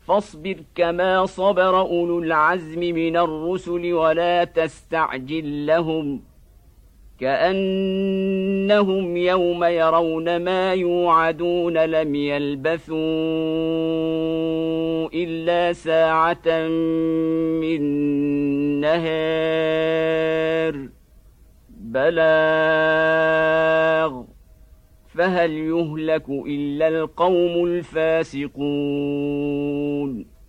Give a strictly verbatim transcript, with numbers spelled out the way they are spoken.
فاصبر كما صبر أولو العزم من الرسل ولا تستعجل لهم كأنهم يوم يرون ما يوعدون لم يلبثوا إلا ساعة من نهار بلاغ فهل يهلك إلا القوم الفاسقون